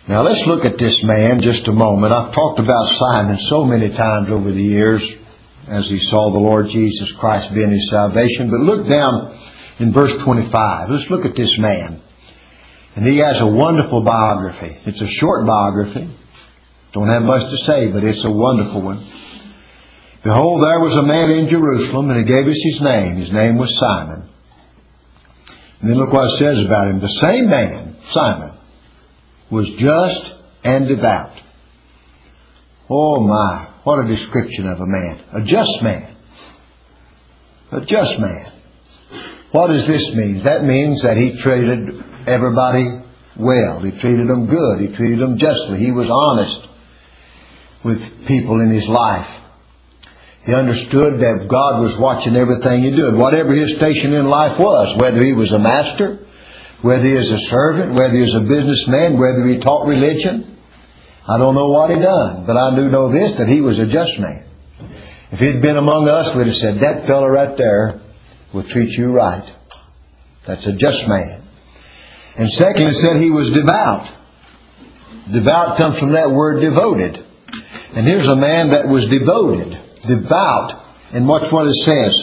Now let's look at this man just a moment. I've talked about Simon so many times over the years as he saw the Lord Jesus Christ being his salvation. But look down in verse 25. Let's look at this man. And he has a wonderful biography. It's a short biography. Don't have much to say, but it's a wonderful one. Behold, there was a man in Jerusalem, and he gave us his name. His name was Simon. And then look what it says about him. The same man, Simon, was just and devout. Oh my, what a description of a man. A just man. A just man. What does this mean? That means that he treated everybody well. He treated them good. He treated them justly. He was honest with people in his life. He understood that God was watching everything he did. Whatever his station in life was, whether he was a master, whether he was a servant, whether he was a businessman, whether he taught religion. I don't know what he done, but I do know this, that he was a just man. If he'd been among us, we'd have said, that fellow right there will treat you right. That's a just man. And second, it said he was devout. Devout comes from that word devoted. And here's a man that was devoted. Devout. And watch what it says.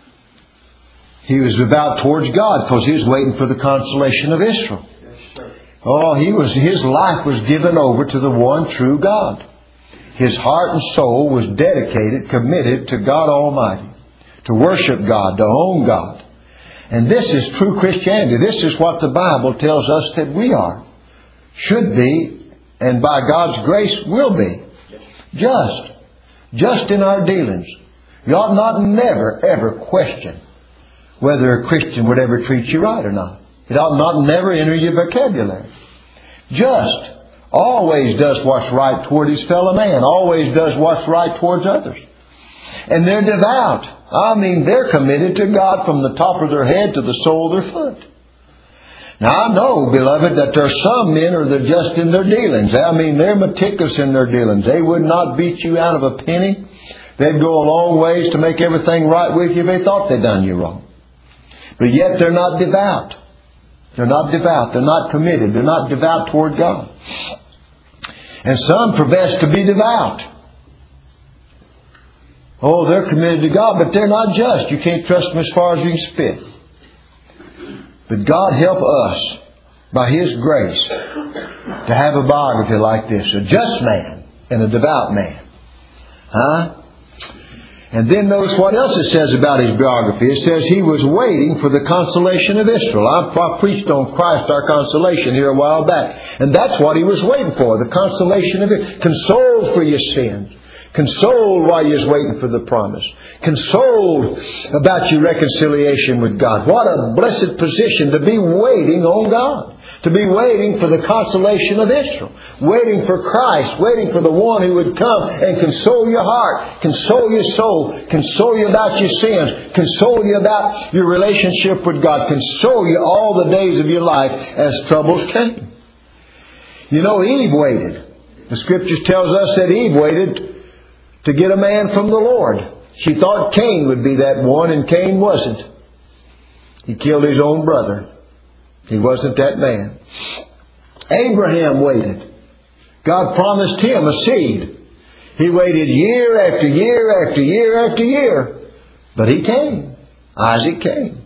He was devout towards God because he was waiting for the consolation of Israel. Oh, his life was given over to the one true God. His heart and soul was dedicated, committed to God Almighty. To worship God, to own God. And this is true Christianity. This is what the Bible tells us that we are. Should be, and by God's grace will be. Just. Just in our dealings. You ought not never, ever question whether a Christian would ever treat you right or not. It ought not never enter your vocabulary. Just. Always does what's right toward his fellow man. Always does what's right towards others. And they're devout. I mean, they're committed to God from the top of their head to the sole of their foot. Now, I know, beloved, that there are some men who are just in their dealings. I mean, they're meticulous in their dealings. They would not beat you out of a penny. They'd go a long ways to make everything right with you if they thought they'd done you wrong. But yet they're not devout. They're not devout. They're not committed. They're not devout toward God. And some profess to be devout. Oh, they're committed to God, but they're not just. You can't trust them as far as you can spit. But God help us, by His grace, to have a biography like this. A just man and a devout man. And then notice what else it says about his biography. It says he was waiting for the consolation of Israel. I preached on Christ, our consolation, here a while back. And that's what he was waiting for, the consolation of Israel. Consoled for your sins. Consoled while you're waiting for the promise. Consoled about your reconciliation with God. What a blessed position to be waiting on God. To be waiting for the consolation of Israel. Waiting for Christ. Waiting for the one who would come and console your heart. Console your soul. Console you about your sins. Console you about your relationship with God. Console you all the days of your life as troubles came. You know, Eve waited. The Scriptures tells us that Eve waited to get a man from the Lord. She thought Cain would be that one, and Cain wasn't. He killed his own brother. He wasn't that man. Abraham waited. God promised him a seed. He waited year after year after year after year. But he came. Isaac came.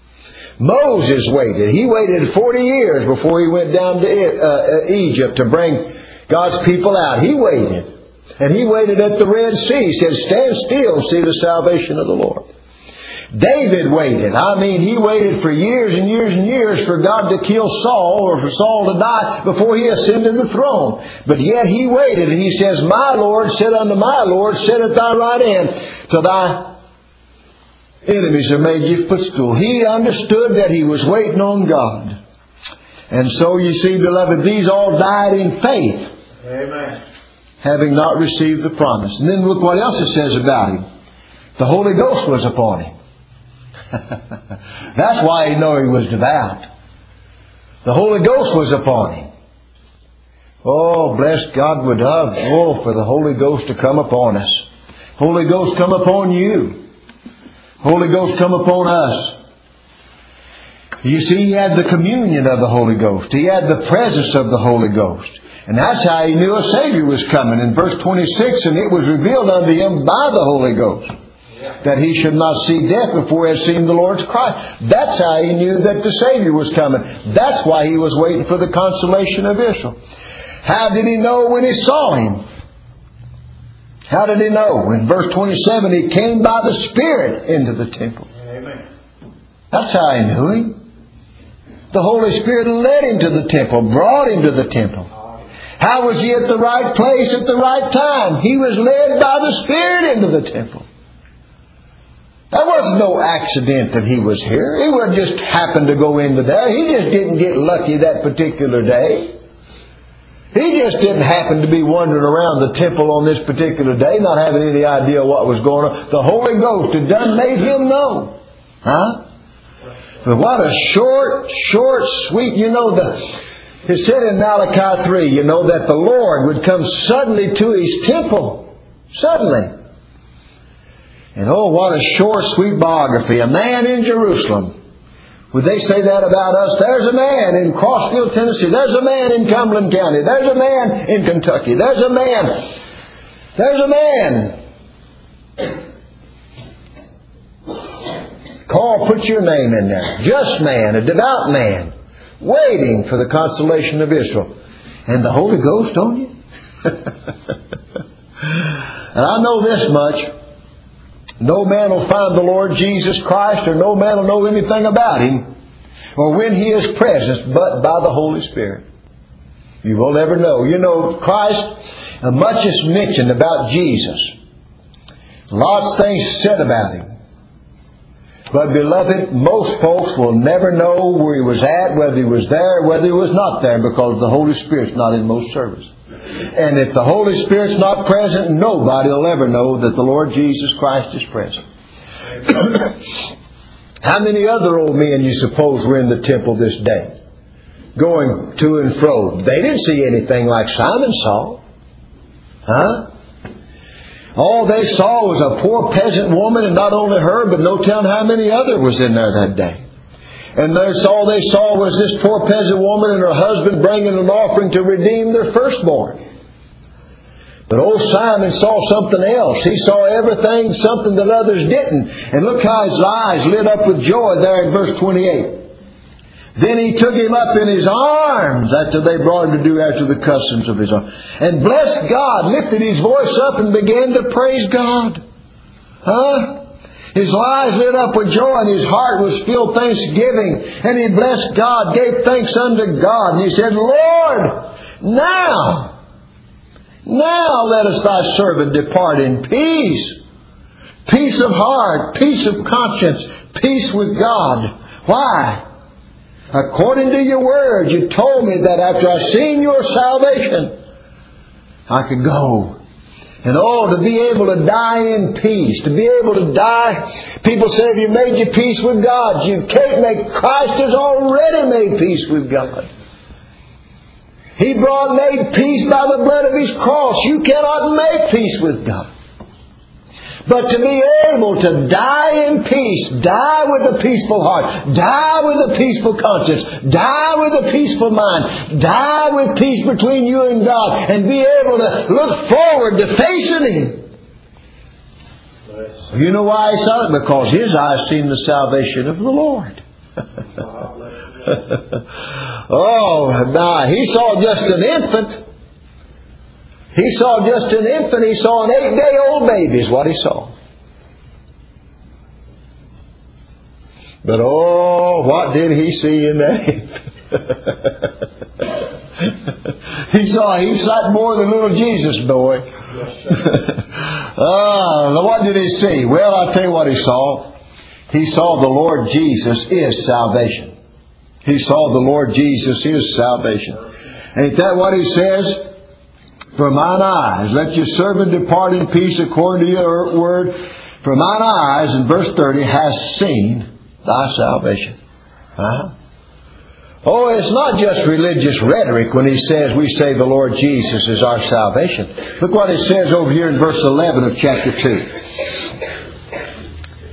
Moses waited. He waited 40 years before he went down to Egypt to bring God's people out. He waited. And he waited at the Red Sea. He said, stand still and see the salvation of the Lord. David waited. I mean, he waited for years and years and years for God to kill Saul or for Saul to die before he ascended the throne. But yet he waited, and he says, my Lord, sit unto my Lord, sit at thy right hand till thy enemies are made your footstool. He understood that he was waiting on God. And so you see, beloved, these all died in faith. Amen. Having not received the promise. And then look what else it says about him. The Holy Ghost was upon him. That's why he knew he was devout. The Holy Ghost was upon him. Oh, bless God would have. Oh, for the Holy Ghost to come upon us. Holy Ghost come upon you. Holy Ghost come upon us. You see, he had the communion of the Holy Ghost. He had the presence of the Holy Ghost. And that's how he knew a Savior was coming. In verse 26, and it was revealed unto him by the Holy Ghost that he should not see death before he had seen the Lord's Christ. That's how he knew that the Savior was coming. That's why he was waiting for the consolation of Israel. How did he know when he saw him? How did he know? In verse 27, he came by the Spirit into the temple. Amen. That's how he knew him. The Holy Spirit led him to the temple, brought him to the temple. How was he at the right place at the right time? He was led by the Spirit into the temple. That wasn't no accident that he was here. He wouldn't just happen to go into there. He just didn't get lucky that particular day. He just didn't happen to be wandering around the temple on this particular day, not having any idea what was going on. The Holy Ghost had done made him know. Huh? But what a short, sweet, it said in Malachi 3, that the Lord would come suddenly to His temple. Suddenly. And oh, what a short, sweet biography. A man in Jerusalem. Would they say that about us? There's a man in Crossville, Tennessee. There's a man in Cumberland County. There's a man in Kentucky. There's a man. Put your name in there. Just man, a devout man, waiting for the consolation of Israel. And the Holy Ghost on you? And I know this much. No man will find the Lord Jesus Christ, or no man will know anything about Him, or when He is present, but by the Holy Spirit. You will never know. Christ, much is mentioned about Jesus. Lots of things said about Him. But beloved, most folks will never know where He was at, whether He was there, whether He was not there, because the Holy Spirit's not in most service. And if the Holy Spirit's not present, nobody will ever know that the Lord Jesus Christ is present. How many other old men you suppose were in the temple this day? Going to and fro. They didn't see anything like Simon saw. Huh? All they saw was a poor peasant woman, and not only her, but no telling how many other was in there that day. And all they saw was this poor peasant woman and her husband bringing an offering to redeem their firstborn. But old Simon saw something else. He saw everything, something that others didn't. And look how his eyes lit up with joy there in verse 28. Then he took him up in his arms after they brought him to do after the customs of his arms. And blessed God, lifted his voice up and began to praise God. Huh? His eyes lit up with joy and his heart was filled with thanksgiving. And he blessed God, gave thanks unto God. And he said, Lord, now let us thy servant depart in peace. Peace of heart, peace of conscience, peace with God. Why? According to your word, you told me that after I seen your salvation, I could go. And to be able to die in peace, to be able to die. People say, have you made your peace with God? You can't make. Christ has already made peace with God. He made peace by the blood of His cross. You cannot make peace with God. But to be able to die in peace, die with a peaceful heart, die with a peaceful conscience, die with a peaceful mind, die with peace between you and God, and be able to look forward to facing Him. You know why he saw it? Because his eyes seen the salvation of the Lord. He saw just an infant. He saw just an infant. He saw an 8-day-old baby is what he saw. But what did he see in that infant? He saw more than little Jesus boy. What did he see? Well, I'll tell you what he saw. He saw the Lord Jesus is salvation. He saw the Lord Jesus is salvation. Ain't that what he says? For mine eyes, let your servant depart in peace according to your word. For mine eyes, in verse 30, has seen thy salvation. It's not just religious rhetoric when he says we say the Lord Jesus is our salvation. Look what it says over here in verse 11 of chapter 2.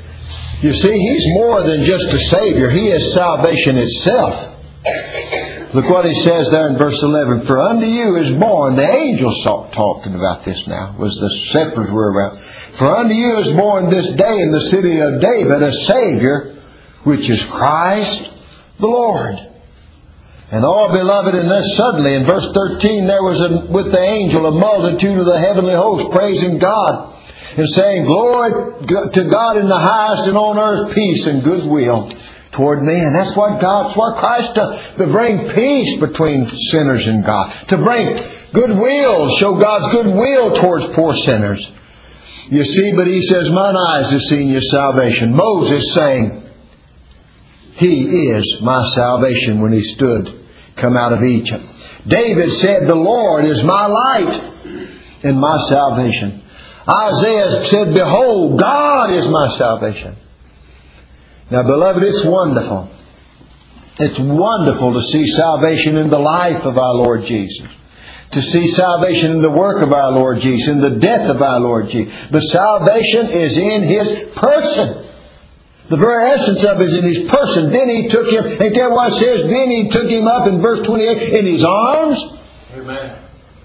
You see, He's more than just a Savior. He is salvation itself. Look what he says there in verse 11. For unto you is born, the angels talking about this now, was the shepherds were around. For unto you is born this day in the city of David a Savior, which is Christ the Lord. And all beloved, and then suddenly in verse 13 there was with the angel a multitude of the heavenly host praising God and saying, Glory to God in the highest, and on earth peace and goodwill toward men. That's what Christ does. To bring peace between sinners and God. To bring goodwill, show God's goodwill towards poor sinners. You see, but he says, mine eyes have seen your salvation. Moses saying, He is my salvation when he come out of Egypt. David said, the Lord is my light and my salvation. Isaiah said, behold, God is my salvation. Now, beloved, it's wonderful. It's wonderful to see salvation in the life of our Lord Jesus. To see salvation in the work of our Lord Jesus, in the death of our Lord Jesus. But salvation is in His person. The very essence of it is in His person. Then He took Him, ain't that what it says? Then He took Him up in verse 28 in His arms. Amen.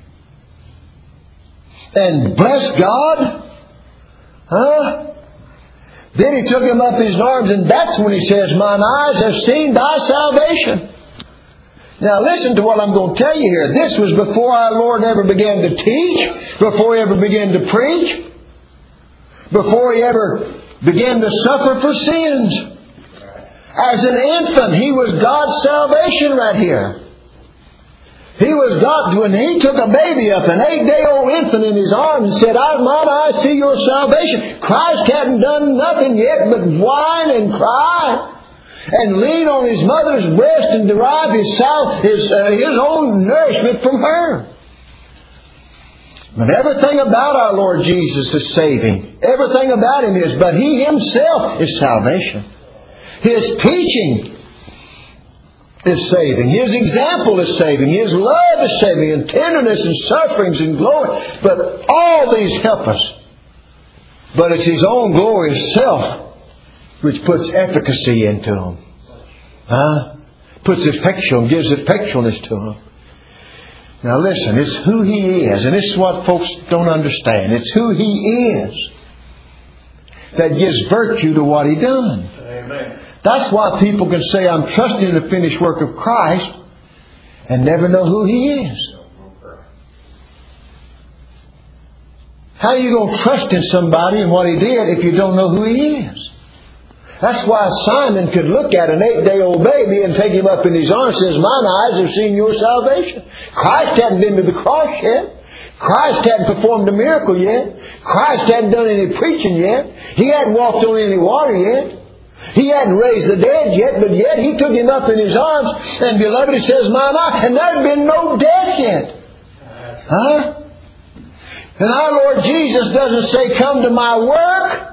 And blessed God. Then He took Him up in His arms, and that's when He says, mine eyes have seen thy salvation. Now listen to what I'm going to tell you here. This was before our Lord ever began to teach, before He ever began to preach, before He ever began to suffer for sins. As an infant, He was God's salvation right here. He was God when He took a baby up, an 8-day-old infant in His arms, and said, mine eyes see your salvation. Christ hadn't done nothing yet but whine and cry and lean on His mother's breast and derive his own nourishment from her. But everything about our Lord Jesus is saving. Everything about Him is. But He Himself is salvation. His teaching is saving. His example is saving. His love is saving. And tenderness and sufferings and glory. But all these help us. But it's His own glorious self which puts efficacy into them. Puts effectual, gives effectualness to them. Now listen, it's who He is. And this is what folks don't understand. It's who He is that gives virtue to what He done. Amen. That's why people can say, I'm trusting in the finished work of Christ, and never know who He is. How are you going to trust in somebody and what He did if you don't know who He is? That's why Simon could look at an 8-day-old baby and take him up in his arms and says, mine eyes have seen your salvation. Christ hadn't been to the cross yet. Christ hadn't performed a miracle yet. Christ hadn't done any preaching yet. He hadn't walked on any water yet. He hadn't raised the dead yet, but yet He took him up in His arms, and beloved, He says, mine eyes, and there had been no death yet. And our Lord Jesus doesn't say, come to my work.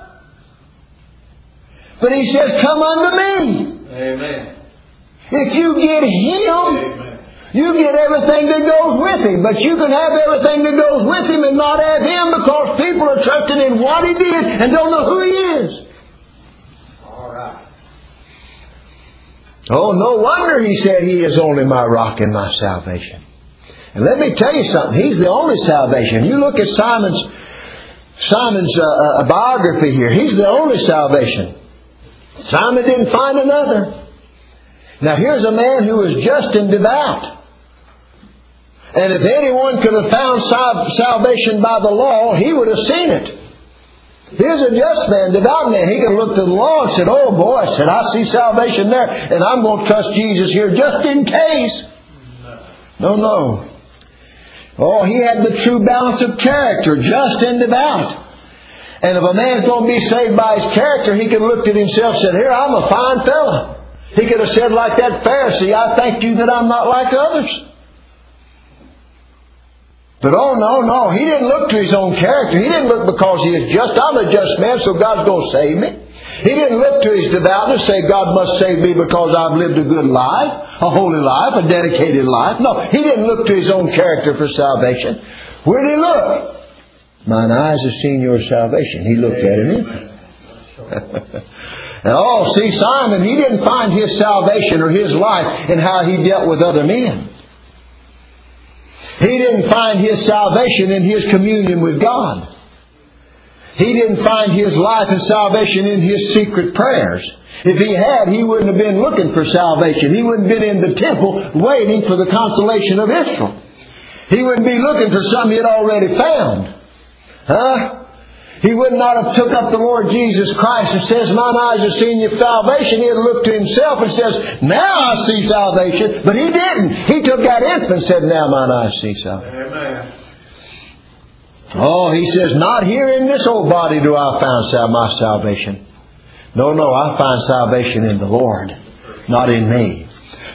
But He says, come unto me. Amen. If you get Him, Amen. you get everything that goes with Him. But you can have everything that goes with Him and not have Him because people are trusting in what He did and don't know who He is. All right. Oh, no wonder He said He is only my rock and my salvation. And let me tell you something. He's the only salvation. You look at Simon's biography here. He's the only salvation. Simon didn't find another. Now here's a man who was just and devout. And if anyone could have found salvation by the law, he would have seen it. Here's a just man, devout man. He could have looked at the law and said, oh boy, I see salvation there, and I'm going to trust Jesus here just in case. No. Oh, he had the true balance of character, just and devout. And if a man's going to be saved by his character, he could have looked at himself and said, here, I'm a fine fella. He could have said like that Pharisee, I thank you that I'm not like others. But oh no, he didn't look to his own character. He didn't look because he is just. I'm a just man, so God's going to save me. He didn't look to his devoutness and say, God must save me because I've lived a good life, a holy life, a dedicated life. No, he didn't look to his own character for salvation. Where did he look? Mine eyes have seen your salvation. He looked at an infant. And see, Simon, he didn't find his salvation or his life in how he dealt with other men. He didn't find his salvation in his communion with God. He didn't find his life and salvation in his secret prayers. If he had, he wouldn't have been looking for salvation. He wouldn't have been in the temple waiting for the consolation of Israel. He wouldn't be looking for something he had already found. He would not have took up the Lord Jesus Christ and says, mine eyes have seen your salvation. He'd look to himself and says, now I see salvation. But he didn't. He took that infant and said, now mine eyes see salvation. Amen. He says, not here in this old body do I find my salvation. No, I find salvation in the Lord, not in me.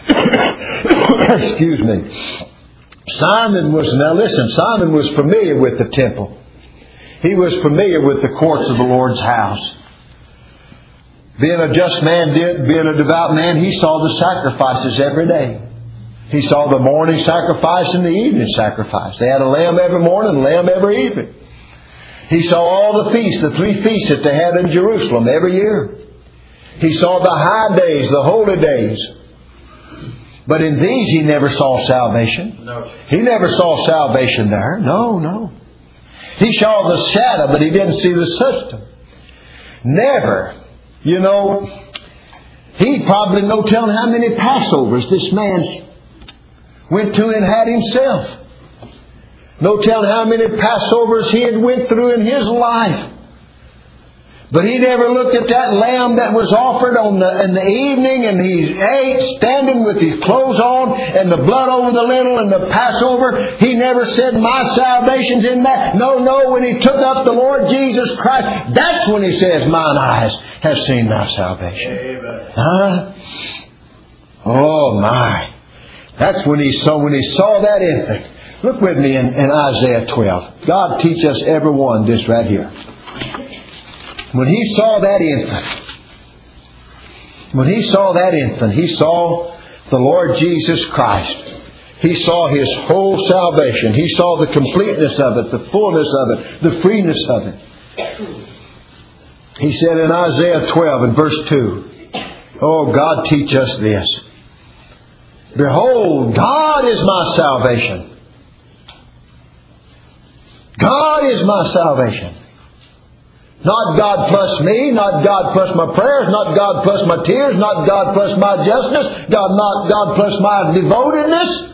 Excuse me. Simon was familiar with the temple. He was familiar with the courts of the Lord's house. Being a just man, being a devout man, he saw the sacrifices every day. He saw the morning sacrifice and the evening sacrifice. They had a lamb every morning and a lamb every evening. He saw all the feasts, the 3 feasts that they had in Jerusalem every year. He saw the high days, the holy days. But in these he never saw salvation. No. He never saw salvation there. No. He saw the shadow, but he didn't see the system. Never. He probably no telling how many Passovers this man went to and had himself. No telling how many Passovers he had went through in his life. But he never looked at that lamb that was offered in the evening, and he ate standing with his clothes on and the blood over the lintel and the Passover. He never said, my salvation's in that. No, when he took up the Lord Jesus Christ, that's when he says, mine eyes have seen my salvation. Amen. Oh my. That's when he saw that infant. Look with me in Isaiah 12. God teach us everyone this right here. When he saw that infant, he saw the Lord Jesus Christ. He saw His whole salvation. He saw the completeness of it, the fullness of it, the freeness of it. He said in Isaiah 12 and verse 2, oh, God teach us this. Behold, God is my salvation. God is my salvation. Not God plus me, not God plus my prayers, not God plus my tears, not God plus my justness, not God plus my devotedness.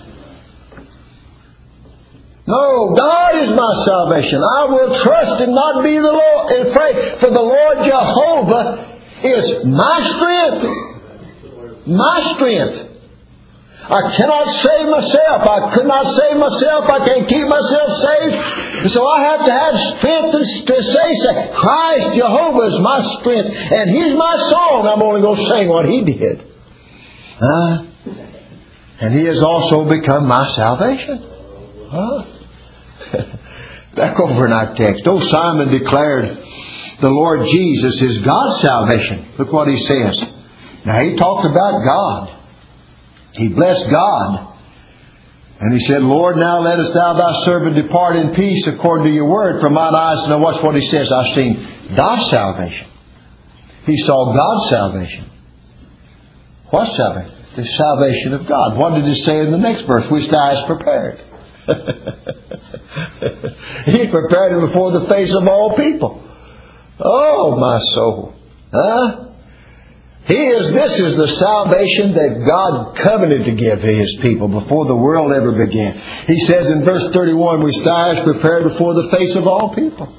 No, God is my salvation. I will trust and not be afraid. For the Lord Jehovah is my strength. My strength. I cannot save myself. I could not save myself. I can't keep myself saved. And so I have to have strength to say, Christ Jehovah is my strength. And He's my song. I'm only going to sing what He did. And He has also become my salvation. Back over in our text. Old Simon declared the Lord Jesus is God's salvation. Look what he says. Now he talked about God. He blessed God. And he said, Lord, now lettest thou thy servant depart in peace according to your word. For mine eyes, now watch what he says, I've seen thy salvation. He saw God's salvation. What salvation? The salvation of God. What did it say in the next verse? Which thou hast prepared. He prepared it before the face of all people. Oh, my soul. This is the salvation that God covenanted to give to His people before the world ever began. He says in verse 31, which thou hast prepared before the face of all people.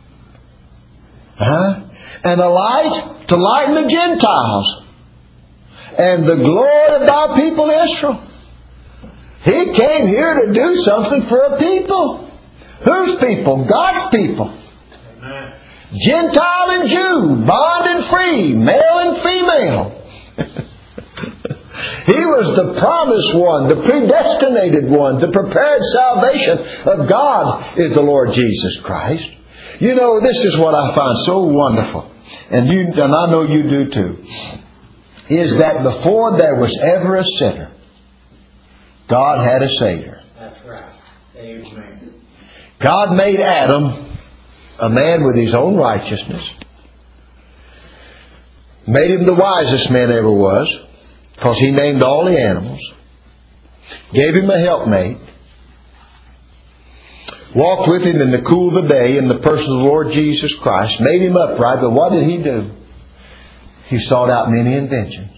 And a light to lighten the Gentiles. And the glory of thy people Israel. He came here to do something for a people. Whose people? God's people. Amen. Gentile and Jew, bond and free, male and female. He was the promised one, the predestinated one, the prepared salvation of God is the Lord Jesus Christ. You know, this is what I find so wonderful, and I know you do too, is that before there was ever a sinner, God had a Savior. That's right. Amen. God made Adam a man with his own righteousness. Made him the wisest man ever was, because he named all the animals. Gave him a helpmate. Walked with him in the cool of the day in the person of the Lord Jesus Christ. Made him upright. But what did he do? He sought out many inventions.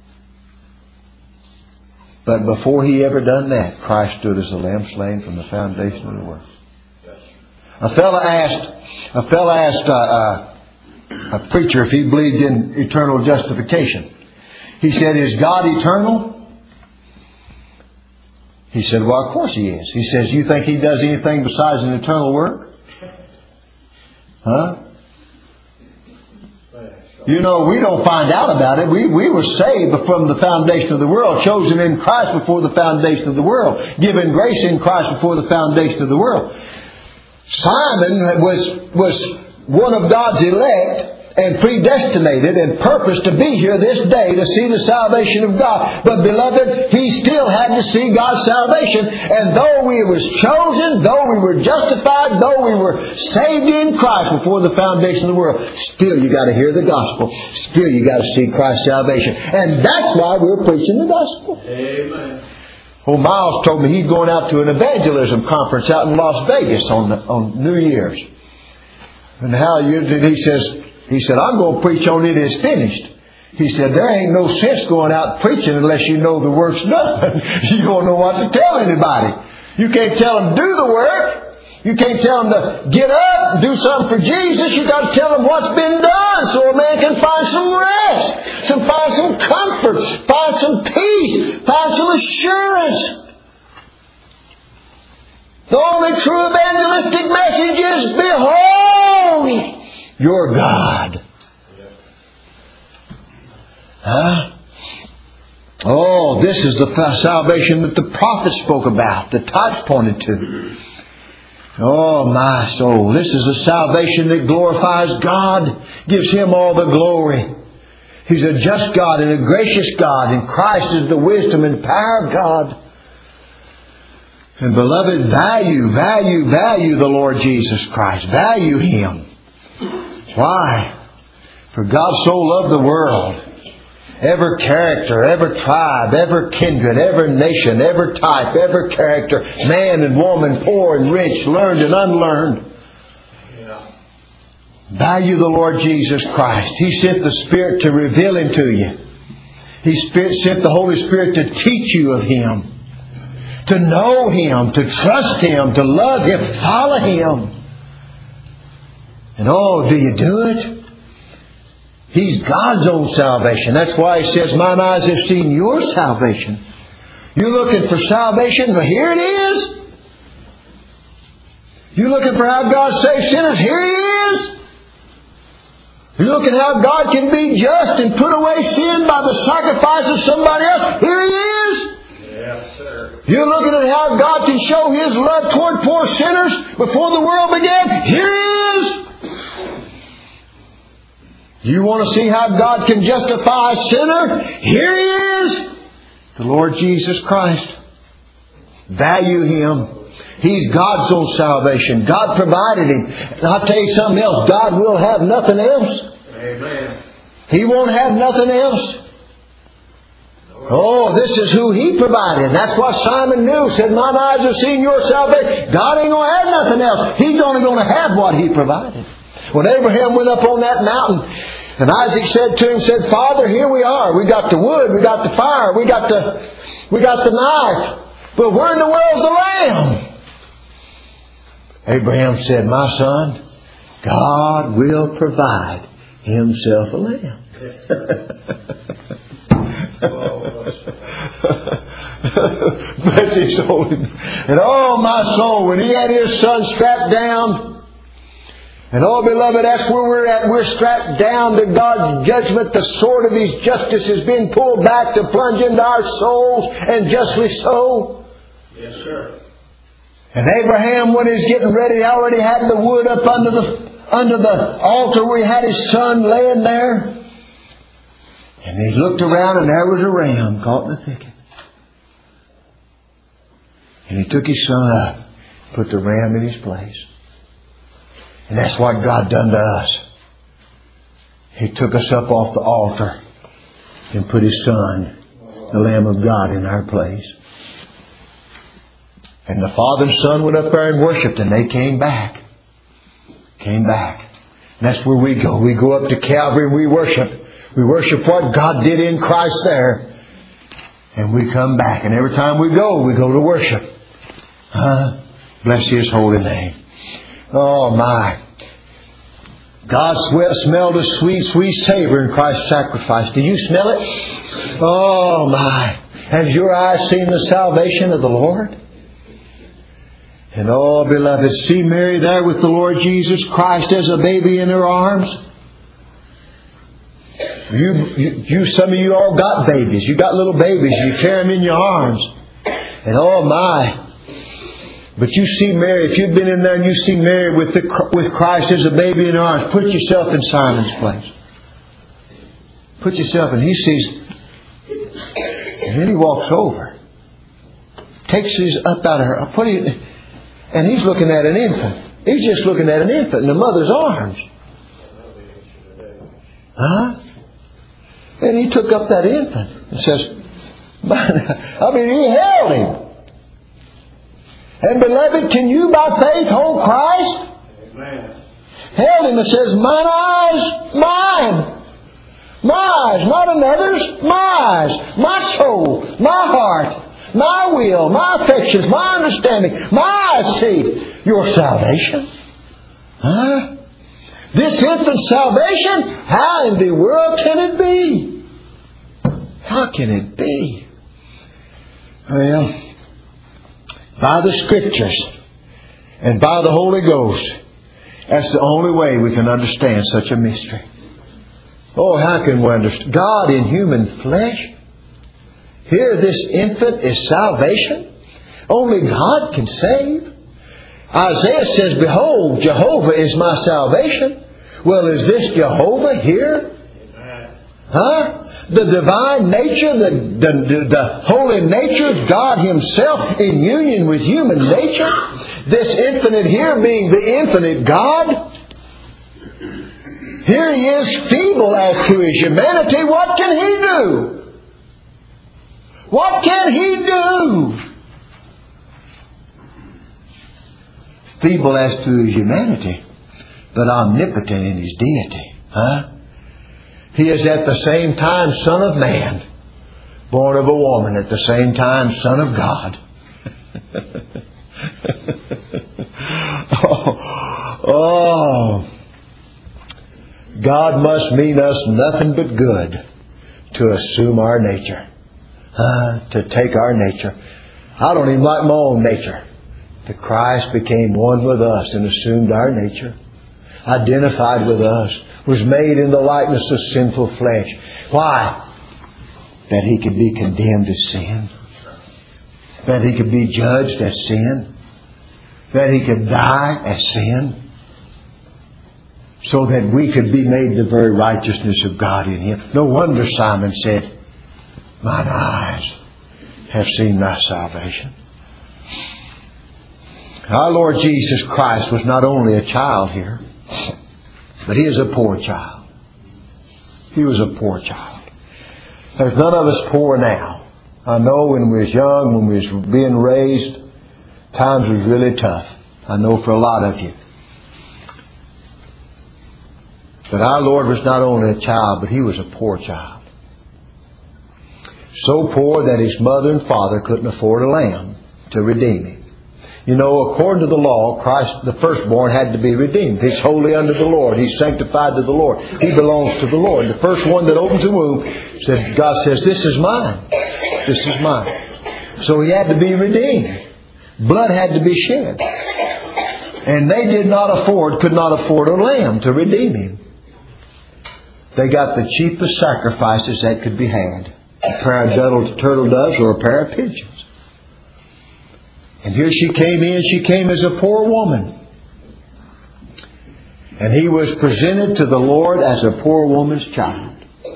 But before he ever done that, Christ stood as a lamb slain from the foundation of the world. A fella asked a preacher if he believed in eternal justification. He said, "Is God eternal?" He said, "Well, of course He is." He says, "You think He does anything besides an eternal work?" Huh? You know, we don't find out about it. We were saved from the foundation of the world, chosen in Christ before the foundation of the world, given grace in Christ before the foundation of the world. Simon was one of God's elect and predestinated and purposed to be here this day to see the salvation of God. But beloved, he still had to see God's salvation. And though we was chosen, though we were justified, though we were saved in Christ before the foundation of the world, still you got to hear the gospel. Still you got to see Christ's salvation. And that's why we're preaching the gospel. Amen. Well, Miles told me he's going out to an evangelism conference out in Las Vegas on New Year's. And he said, "I'm going to preach on it as finished." He said, "There ain't no sense going out preaching unless you know the work's done. You don't know what to tell anybody. You can't tell them do the work. You can't tell them to get up and do something for Jesus. You got to tell them what's been done so a man can find some rest, find some comfort, find some peace, find some assurance. The only true evangelistic message is, behold your God." Huh? Oh, this is the salvation that the prophets spoke about, the types pointed to. Oh, my soul. This is a salvation that glorifies God, gives Him all the glory. He's a just God and a gracious God, and Christ is the wisdom and power of God. And beloved, value the Lord Jesus Christ. Value Him. Why? For God so loved the world. Every character, every tribe, every kindred, every nation, every type, every character, man and woman, poor and rich, learned and unlearned. Yeah. Value the Lord Jesus Christ. He sent the Spirit to reveal Him to you. He sent the Holy Spirit to teach you of Him. To know Him, to trust Him, to love Him, follow Him. And oh, do you do it? He's God's own salvation. That's why He says, "Mine eyes have seen your salvation." You're looking for salvation? Well, here it is. You're looking for how God saves sinners? Here He is. You're looking how God can be just and put away sin by the sacrifice of somebody else? Here He is. Yes, sir. You're looking at how God can show His love toward poor sinners before the world began? Here He is. You want to see how God can justify a sinner? Here He is. The Lord Jesus Christ. Value Him. He's God's own salvation. God provided Him. And I'll tell you something else. God will have nothing else. Amen. He won't have nothing else. Oh, this is who He provided. That's what Simon knew. Said, "Mine eyes have seen your salvation." God ain't going to have nothing else. He's only going to have what He provided. When Abraham went up on that mountain, and Isaac said to him, said, "Father, here we are. We got the wood, we got the fire, we got the knife. But where in the world's the lamb?" Abraham said, "My son, God will provide Himself a lamb." Bless His soul. And oh, my soul, when he had his son strapped down, and oh, beloved, that's where we're at. We're strapped down to God's judgment. The sword of His justice is being pulled back to plunge into our souls, and justly so. Yes, sir. And Abraham, when he was getting ready, he already had the wood up under the altar where he had his son laying there. And he looked around, and there was a ram caught in the thicket. And he took his son up, put the ram in his place. And that's what God done to us. He took us up off the altar and put His Son, the Lamb of God, in our place. And the Father and Son went up there and worshipped, and they came back. Came back. And that's where we go. We go up to Calvary and we worship. We worship what God did in Christ there. And we come back. And every time we go to worship. Bless His holy name. Oh my. God smelled a sweet, sweet savor in Christ's sacrifice. Do you smell it? Oh my. Have your eyes seen the salvation of the Lord? And oh, beloved, see Mary there with the Lord Jesus Christ as a baby in her arms. Some of you all got babies. You got little babies. You carry them in your arms. And oh my. But you see Mary, if you've been in there and you see Mary with Christ as a baby in her arms, put yourself in Simon's place. Put yourself in. He sees, and then he walks over. Takes his up out of her. And he's looking at an infant. He's just looking at an infant in the mother's arms. And he took up that infant and says, he held him. And beloved, can you by faith hold Christ? Amen. Held him and says, mine eyes, mine. My eyes, not another's. My eyes, my soul, my heart. My will, my affections, my understanding, my eyes see your salvation. This infant salvation, how in the world can it be? How can it be? Well, by the Scriptures and by the Holy Ghost, that's the only way we can understand such a mystery. Oh, how can we understand? God in human flesh? Here, this infant is salvation. Only God can save. Isaiah says, behold, Jehovah is my salvation. Well, is this Jehovah here? The divine nature, the holy nature, God Himself in union with human nature. This infinite here being the infinite God. Here He is, feeble as to His humanity. What can He do? What can He do? Feeble as to His humanity, but omnipotent in His deity. He is at the same time Son of Man, born of a woman, at the same time Son of God. God must mean us nothing but good to assume our nature. To take our nature. I don't even like my own nature. But Christ became one with us and assumed our nature. Identified with us. Was made in the likeness of sinful flesh. Why? That He could be condemned as sin. That He could be judged as sin. That He could die as sin. So that we could be made the very righteousness of God in Him. No wonder Simon said, mine eyes have seen Thy salvation. Our Lord Jesus Christ was not only a child here, but He is a poor child. He was a poor child. There's none of us poor now. I know when we was young, when we was being raised, times was really tough. I know for a lot of you. But our Lord was not only a child, but He was a poor child. So poor that His mother and father couldn't afford a lamb to redeem Him. You know, according to the law, Christ, the firstborn, had to be redeemed. He's holy unto the Lord. He's sanctified to the Lord. He belongs to the Lord. The first one that opens the womb, God says, this is mine. This is mine. So He had to be redeemed. Blood had to be shed. And they could not afford a lamb to redeem Him. They got the cheapest sacrifices that could be had. A pair of turtle doves or a pair of pigeons. And here she came in. She came as a poor woman. And He was presented to the Lord as a poor woman's child.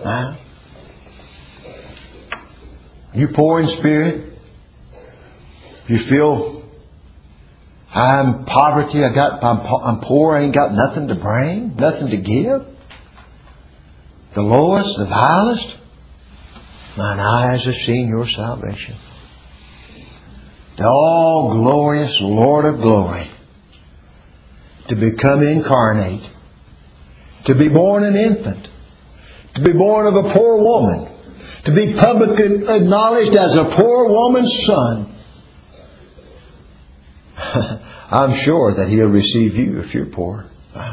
You poor in spirit? You feel, I'm poverty. I'm poor. I ain't got nothing to bring, nothing to give. the lowest, the vilest, mine eyes have seen your salvation. The all-glorious Lord of glory, to become incarnate, to be born an infant, to be born of a poor woman, to be publicly acknowledged as a poor woman's son. I'm sure that He'll receive you if you're poor.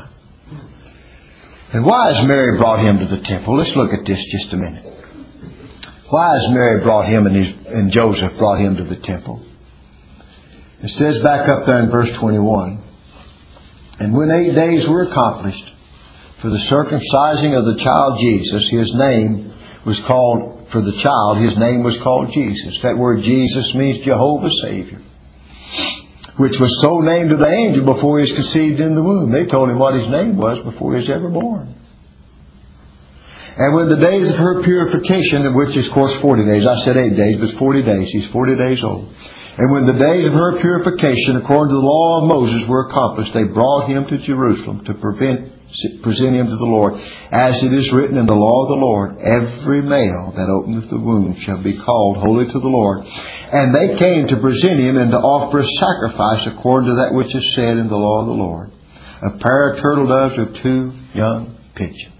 And why has Mary brought Him to the temple? Let's look at this just a minute. Why has Mary brought Him and Joseph brought Him to the temple? It says back up there in verse 21, and when 8 days were accomplished for the circumcising of the child Jesus, His name was called, for the child, His name was called Jesus. That word Jesus means Jehovah Savior, which was so named of the angel before He was conceived in the womb. They told Him what His name was before He was ever born. And when the days of her purification, which is of course 40 days, I said 8 days, but it's 40 days. He's 40 days old. And when the days of her purification, according to the law of Moses, were accomplished, they brought Him to Jerusalem to present Him to the Lord. As it is written in the law of the Lord, every male that openeth the womb shall be called holy to the Lord. And they came to present Him and to offer a sacrifice according to that which is said in the law of the Lord. A pair of turtle doves or 2 young pigeons.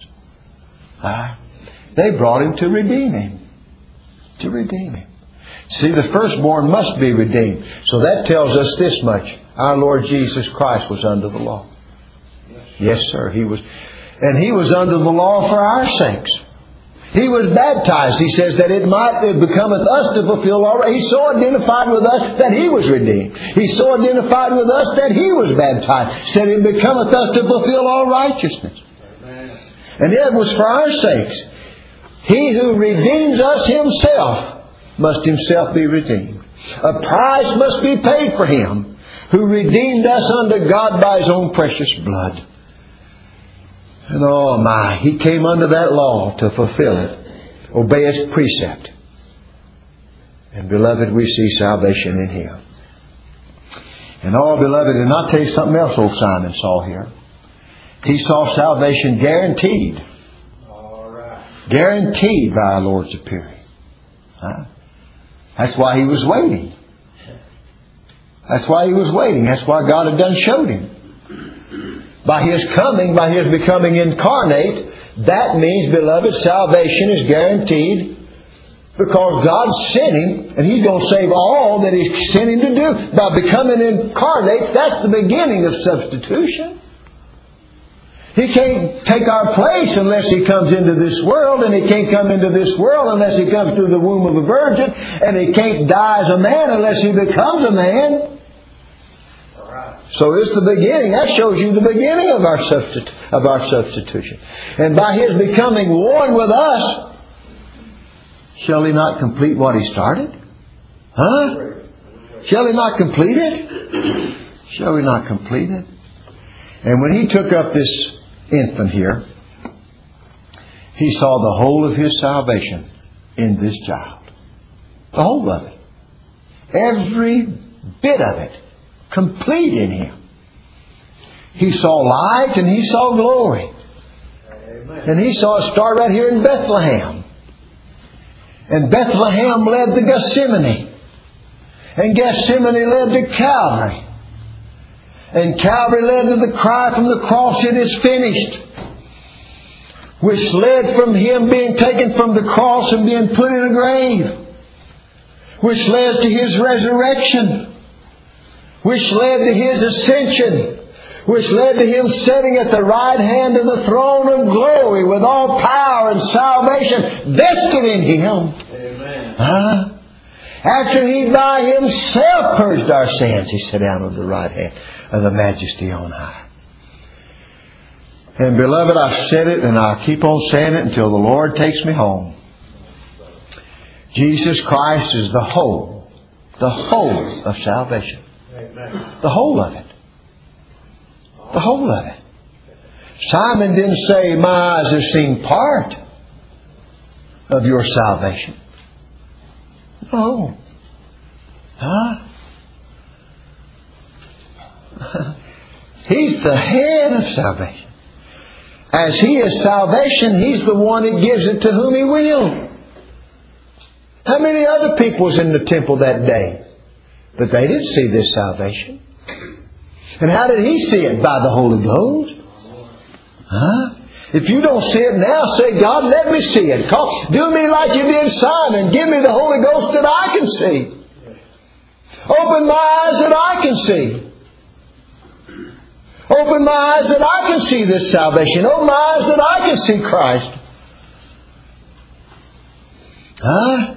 They brought Him to redeem Him. To redeem Him. See, the firstborn must be redeemed. So that tells us this much. Our Lord Jesus Christ was under the law. Yes, sir, He was. And He was under the law for our sakes. He was baptized. He says that it becometh us to fulfill all right. He so identified with us that He was redeemed. He so identified with us that He was baptized. He said it becometh us to fulfill all righteousness. Amen. And it was for our sakes. He who redeems us Himself must Himself be redeemed. A price must be paid for Him who redeemed us unto God by His own precious blood. And oh my, He came under that law to fulfill it. Obey His precept. And beloved, we see salvation in Him. And oh beloved, and I'll tell you something else old Simon saw here. He saw salvation guaranteed. All right. Guaranteed by our Lord's appearing. That's why He was waiting. That's why He was waiting. That's why God had done showed Him. By His coming, by His becoming incarnate, that means, beloved, salvation is guaranteed because God sent Him and He's going to save all that He sent Him to do. By becoming incarnate, that's the beginning of substitution. He can't take our place unless He comes into this world, and He can't come into this world unless He comes through the womb of a virgin, and He can't die as a man unless He becomes a man. So it's the beginning. That shows you the beginning of our substitution. And by His becoming one with us, shall He not complete what He started? Shall He not complete it? Shall He not complete it? And when He took up this infant here, He saw the whole of His salvation in this child. The whole of it. Every bit of it. Complete in Him. He saw light and He saw glory. Amen. And He saw it start right here in Bethlehem. And Bethlehem led to Gethsemane. And Gethsemane led to Calvary. And Calvary led to the cry from the cross, it is finished. Which led from Him being taken from the cross and being put in a grave. Which led to His resurrection. Which led to His ascension, which led to Him sitting at the right hand of the throne of glory with all power and salvation vested in Him. Amen. After He by Himself purged our sins, He sat down on the right hand of the Majesty on high. And beloved, I've said it and I'll keep on saying it until the Lord takes me home. Jesus Christ is the whole of salvation. The whole of it. The whole of it. Simon didn't say, my eyes have seen part of your salvation. No. He's the head of salvation. As He is salvation, He's the one that gives it to whom He will. How many other people was in the temple that day? But they didn't see this salvation. And how did He see it? By the Holy Ghost. Huh? If you don't see it now, say, God, let me see it. Do me like you did Simon. Give me the Holy Ghost that I can see. Open my eyes that I can see. Open my eyes that I can see this salvation. Open my eyes that I can see Christ. Huh?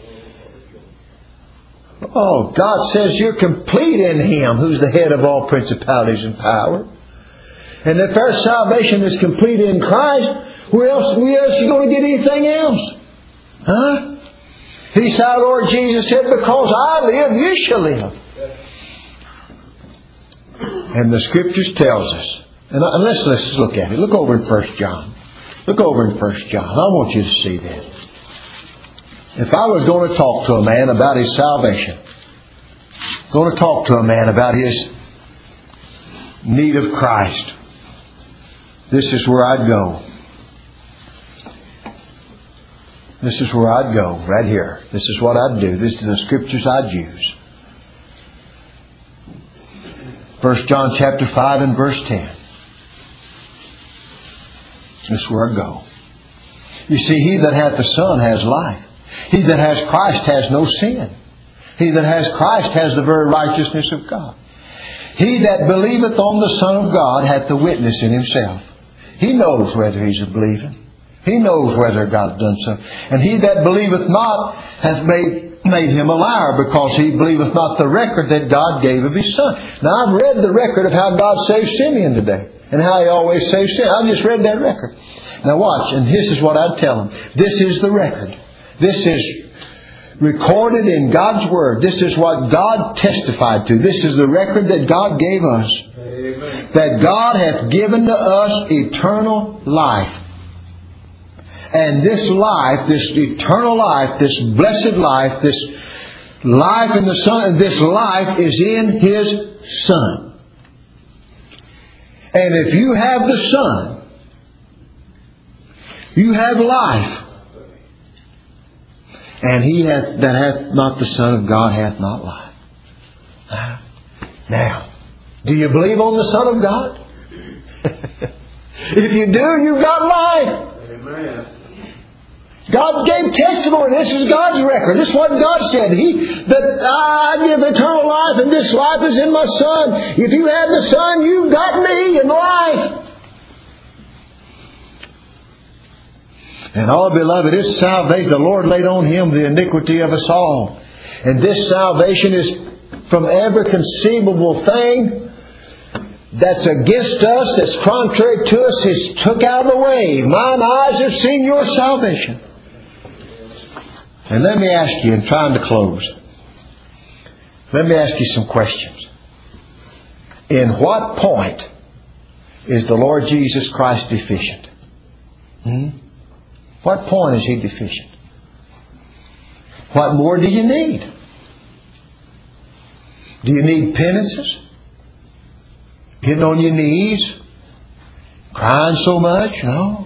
Oh, God says you're complete in Him, who's the head of all principalities and power. And if our salvation is complete in Christ, where else are you going to get anything else? Huh? He said, our Lord Jesus said, because I live, you shall live. And the Scriptures tells us. And let's look at it. Look over in 1 John. Look over in 1 John. I want you to see that. If I was going to talk to a man about his salvation, going to talk to a man about his need of Christ, this is where I'd go. This is where I'd go, right here. This is what I'd do. This is the Scriptures I'd use. 1 John chapter 5 and verse 10. This is where I go. You see, he that hath the Son has life. He that has Christ has no sin. He that has Christ has the very righteousness of God. He that believeth on the Son of God hath the witness in himself. He knows whether he's a believing. He knows whether God done so. And he that believeth not hath made him a liar, because he believeth not the record that God gave of His Son. Now, I've read the record of how God saved Simeon today, and how He always saves Simeon. I just read that record. Now watch, and this is what I'd tell them. This is the record. This is recorded in God's Word. This is what God testified to. This is the record that God gave us. Amen. That God hath given to us eternal life. And this life, this eternal life, this blessed life, this life in the Son, this life is in His Son. And if you have the Son, you have life. And he that hath not the Son of God hath not life. Now, do you believe on the Son of God? If you do, you've got life. Amen. God gave testimony. This is God's record. This is what God said. That I give eternal life, and this life is in my Son. If you have the Son, you've got me in life. And all, beloved, this salvation, the Lord laid on Him the iniquity of us all. And this salvation is from every conceivable thing that's against us, that's contrary to us, is took out of the way. Mine eyes have seen your salvation. And let me ask you, in trying to close, let me ask you some questions. In what point is the Lord Jesus Christ deficient? What point is He deficient? What more do you need? Do you need penances? Getting on your knees? Crying so much? No.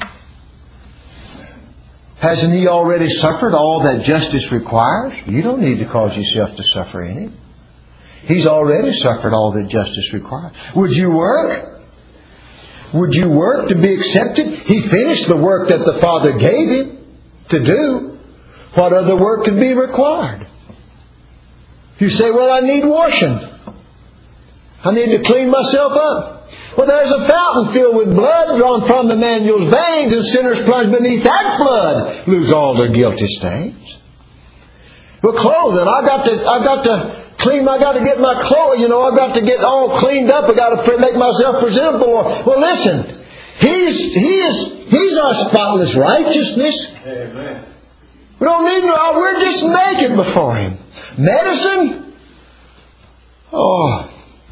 Hasn't He already suffered all that justice requires? You don't need to cause yourself to suffer any. He's already suffered all that justice requires. Would you work? Would you work to be accepted? He finished the work that the Father gave Him to do. What other work could be required? You say, well, I need washing. I need to clean myself up. Well, there's a fountain filled with blood drawn from Emmanuel's veins, and sinners plunged beneath that flood lose all their guilty stains. Well, clothing, I got to clean. I got to get my clothes. I got to get all cleaned up. I got to make myself presentable. Well, listen, He's our spotless righteousness. Amen. We don't need no. We're just naked before Him. Medicine. Oh.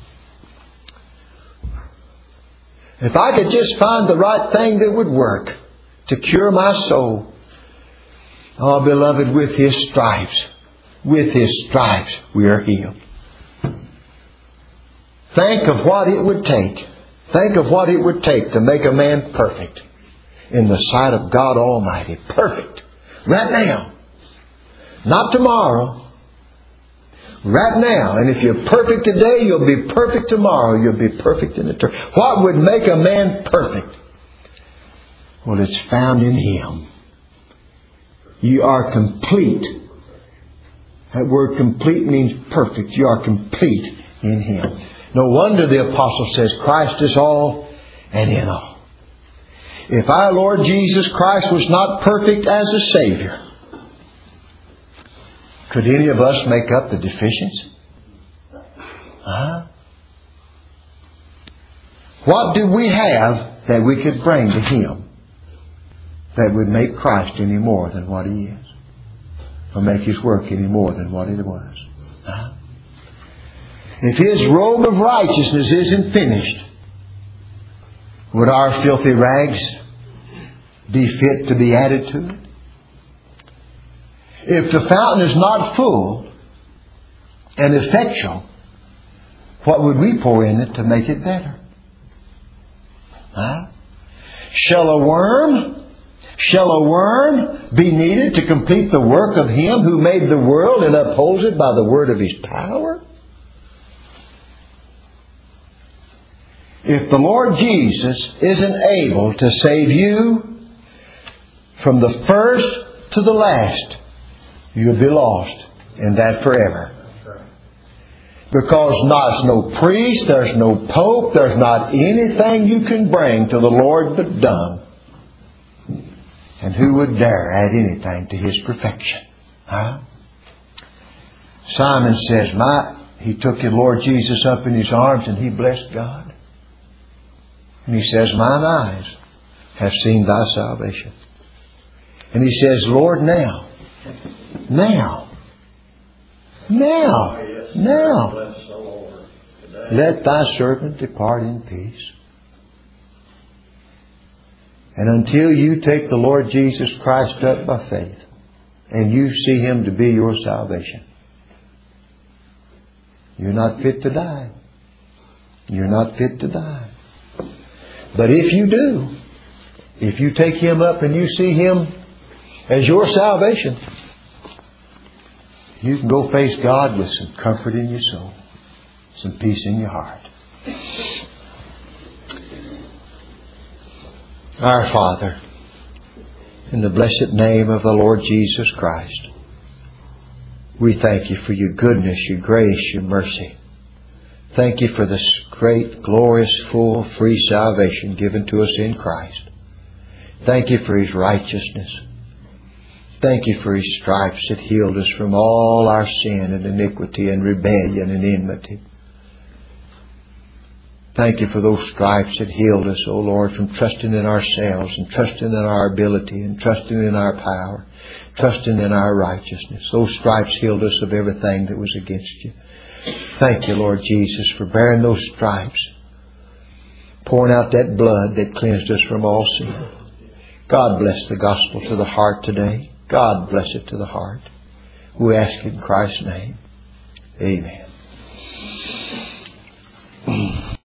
If I could just find the right thing that would work to cure my soul. Oh, beloved, with His stripes, we are healed. Think of what it would take. Think of what it would take to make a man perfect in the sight of God Almighty. Perfect. Right now. Not tomorrow. Right now. And if you're perfect today, you'll be perfect tomorrow. You'll be perfect in eternity. What would make a man perfect? Well, it's found in Him. You are complete. That word complete means perfect. You are complete in Him. No wonder the apostle says Christ is all and in all. If our Lord Jesus Christ was not perfect as a Savior, could any of us make up the deficiency? What do we have that we could bring to Him that would make Christ any more than what He is? Or make His work any more than what it was? If His robe of righteousness isn't finished, would our filthy rags be fit to be added to it? If the fountain is not full and effectual, what would we pour in it to make it better? Shall a worm be needed to complete the work of Him who made the world and upholds it by the word of His power? If the Lord Jesus isn't able to save you from the first to the last, you'll be lost in that forever. Because there's no priest, there's no pope, there's not anything you can bring to the Lord but dung. And who would dare add anything to His perfection? Simon says, he took the Lord Jesus up in his arms and he blessed God. And he says, mine eyes have seen thy salvation. And he says, Lord, now, let thy servant depart in peace. And until you take the Lord Jesus Christ up by faith and you see Him to be your salvation, you're not fit to die. You're not fit to die. But if you do, if you take Him up and you see Him as your salvation, you can go face God with some comfort in your soul, some peace in your heart. Our Father, in the blessed name of the Lord Jesus Christ, we thank You for Your goodness, Your grace, Your mercy. Thank You for this great, glorious, full, free salvation given to us in Christ. Thank You for His righteousness. Thank You for His stripes that healed us from all our sin and iniquity and rebellion and enmity. Thank You for those stripes that healed us, O Lord, from trusting in ourselves and trusting in our ability and trusting in our power, trusting in our righteousness. Those stripes healed us of everything that was against You. Thank You, Lord Jesus, for bearing those stripes, pouring out that blood that cleansed us from all sin. God bless the gospel to the heart today. God bless it to the heart. We ask in Christ's name. Amen.